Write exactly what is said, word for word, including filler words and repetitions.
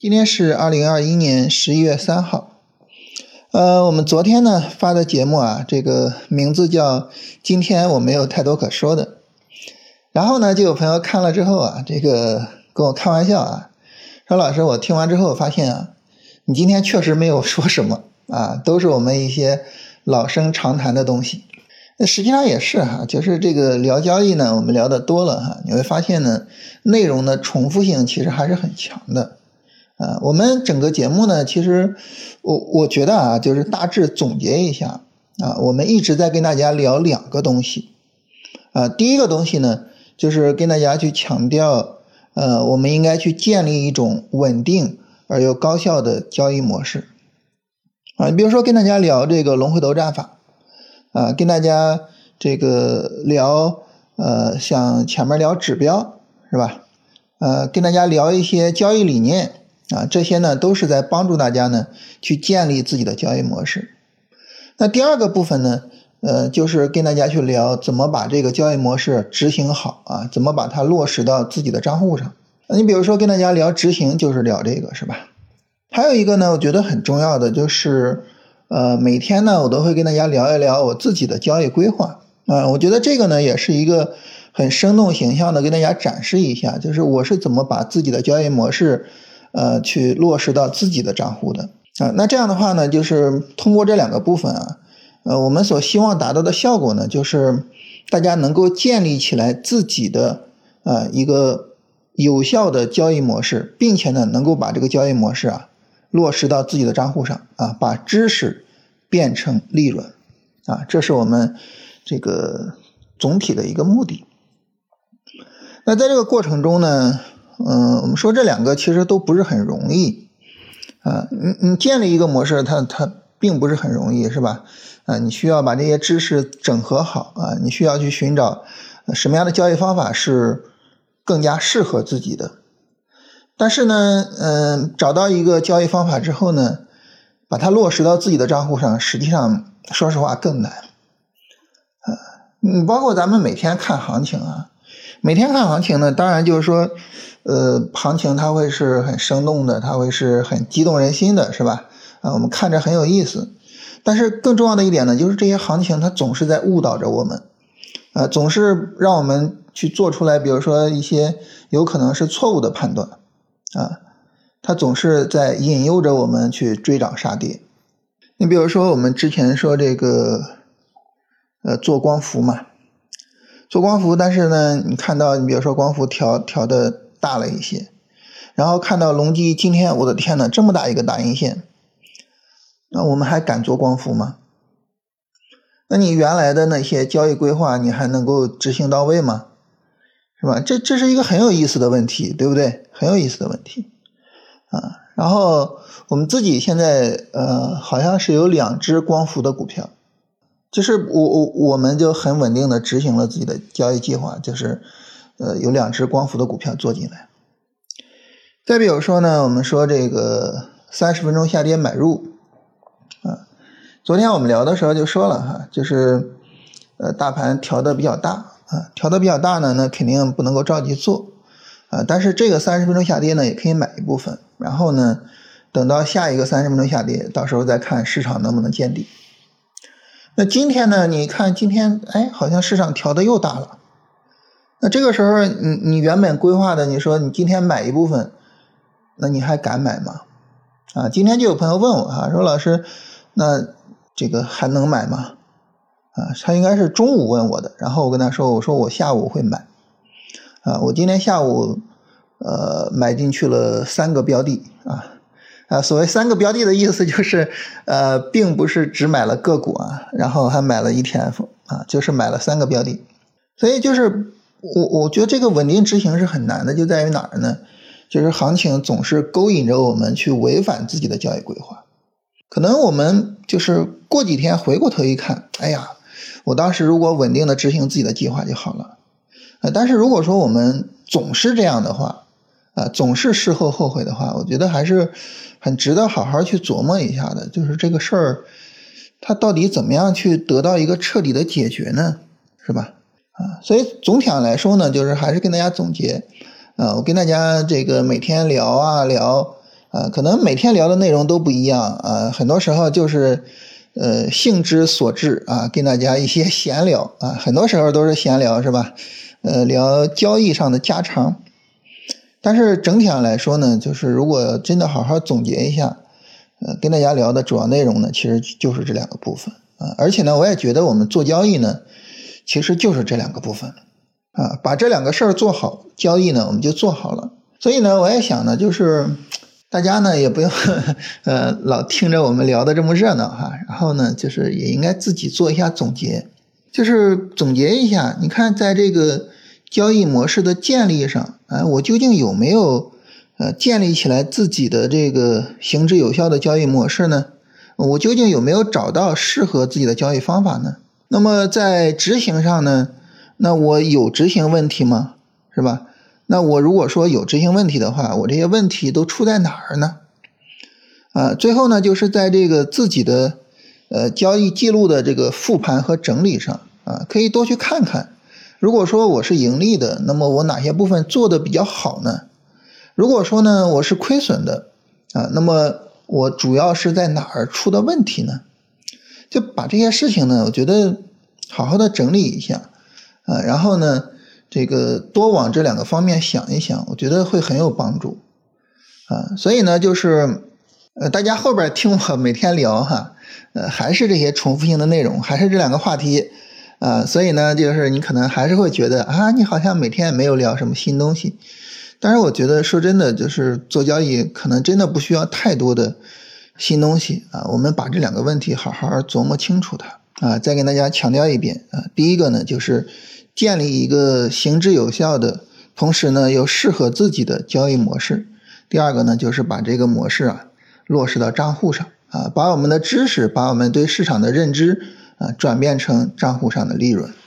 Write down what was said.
今天是二零二一年十一月三号。呃，我们昨天呢发的节目啊，这个名字叫今天我没有太多可说的。然后呢，就有朋友看了之后啊，这个跟我开玩笑啊，说老师，我听完之后发现啊，你今天确实没有说什么啊，都是我们一些老生常谈的东西。那实际上也是哈，就是这个聊交易呢，我们聊的多了哈，你会发现呢，内容的重复性其实还是很强的。啊，我们整个节目呢，其实我我觉得啊，就是大致总结一下啊，我们一直在跟大家聊两个东西啊。第一个东西呢，就是跟大家去强调，呃，我们应该去建立一种稳定而又高效的交易模式啊。你比如说跟大家聊这个龙回头战法啊，跟大家这个聊呃，像前面聊指标是吧？呃，跟大家聊一些交易理念。啊，这些呢都是在帮助大家呢去建立自己的交易模式。那第二个部分呢，呃，就是跟大家去聊怎么把这个交易模式执行好啊，怎么把它落实到自己的账户上。你比如说跟大家聊执行，就是聊这个，是吧？还有一个呢，我觉得很重要的就是，呃，每天呢我都会跟大家聊一聊我自己的交易规划啊。我觉得这个呢也是一个很生动形象的跟大家展示一下，就是我是怎么把自己的交易模式。呃，去落实到自己的账户的啊，那这样的话呢，就是通过这两个部分啊，呃，我们所希望达到的效果呢，就是大家能够建立起来自己的呃一个有效的交易模式，并且呢，能够把这个交易模式啊落实到自己的账户上啊，把知识变成利润啊，这是我们这个总体的一个目的。那在这个过程中呢，嗯，我们说这两个其实都不是很容易啊。你你建立一个模式，它它并不是很容易，是吧？啊，你需要把这些知识整合好啊，你需要去寻找什么样的交易方法是更加适合自己的。但是呢，嗯，找到一个交易方法之后呢，把它落实到自己的账户上，实际上说实话更难。啊，你包括咱们每天看行情啊。每天看行情呢，当然就是说，呃，行情它会是很生动的，它会是很激动人心的，是吧？啊，我们看着很有意思。但是更重要的一点呢，就是这些行情它总是在误导着我们，啊，总是让我们去做出来，比如说一些有可能是错误的判断，啊，它总是在引诱着我们去追涨杀跌。你比如说我们之前说这个，呃，做光伏嘛。做光伏，但是呢，你看到你比如说光伏调调的大了一些，然后看到隆基今天，我的天哪，这么大一个大阴线，那我们还敢做光伏吗？那你原来的那些交易规划，你还能够执行到位吗？是吧？这这是一个很有意思的问题，对不对？很有意思的问题啊。然后我们自己现在呃，好像是有两只光伏的股票。就是我我我们就很稳定的执行了自己的交易计划，就是呃有两只光伏的股票做进来。再比如说呢，我们说这个三十分钟下跌买入啊，昨天我们聊的时候就说了哈，就是呃大盘调的比较大啊，调的比较大呢，那肯定不能够着急做啊，但是这个三十分钟下跌呢，也可以买一部分，然后呢，等到下一个三十分钟下跌，到时候再看市场能不能见底。那今天呢，你看今天哎好像市场调的又大了，那这个时候你你原本规划的，你说你今天买一部分，那你还敢买吗？啊，今天就有朋友问我哈，说老师那这个还能买吗？啊，他应该是中午问我的，然后我跟他说，我说我下午会买啊，我今天下午呃买进去了三个标的啊。啊，所谓三个标的的意思就是，呃，并不是只买了个股啊，然后还买了 E T F 啊，就是买了三个标的。所以就是我我觉得这个稳定执行是很难的，就在于哪儿呢？就是行情总是勾引着我们去违反自己的交易规划。可能我们就是过几天回过头一看，哎呀，我当时如果稳定的执行自己的计划就好了。呃，但是如果说我们总是这样的话，啊，总是事后后悔的话，我觉得还是很值得好好去琢磨一下的，就是这个事儿它到底怎么样去得到一个彻底的解决呢，是吧？啊，所以总体上来说呢，就是还是跟大家总结啊，我跟大家这个每天聊啊聊啊，可能每天聊的内容都不一样啊，很多时候就是呃兴之所至啊，跟大家一些闲聊啊，很多时候都是闲聊是吧？呃，聊交易上的家常。但是整体上来说呢，就是如果真的好好总结一下，呃，跟大家聊的主要内容呢，其实就是这两个部分啊。而且呢，我也觉得我们做交易呢，其实就是这两个部分啊，把这两个事儿做好，交易呢我们就做好了。所以呢，我也想呢，就是大家呢也不用呃老听着我们聊的这么热闹哈，然后呢，就是也应该自己做一下总结，就是总结一下，你看在这个交易模式的建立上，啊，我究竟有没有呃建立起来自己的这个行之有效的交易模式呢？我究竟有没有找到适合自己的交易方法呢？那么在执行上呢，那我有执行问题吗？是吧？那我如果说有执行问题的话，我这些问题都出在哪儿呢？啊，最后呢，就是在这个自己的呃交易记录的这个复盘和整理上啊，可以多去看看。如果说我是盈利的，那么我哪些部分做的比较好呢？如果说呢我是亏损的啊，那么我主要是在哪儿出的问题呢？就把这些事情呢，我觉得好好的整理一下啊，然后呢这个多往这两个方面想一想，我觉得会很有帮助啊。所以呢就是呃大家后边听我每天聊哈，呃还是这些重复性的内容，还是这两个话题啊，所以呢就是你可能还是会觉得啊，你好像每天也没有聊什么新东西。但是我觉得说真的，就是做交易可能真的不需要太多的新东西啊，我们把这两个问题好好琢磨清楚它啊。再跟大家强调一遍啊，第一个呢就是建立一个行之有效的，同时呢又适合自己的交易模式。第二个呢就是把这个模式啊落实到账户上啊，把我们的知识，把我们对市场的认知啊转变成账户上的利润。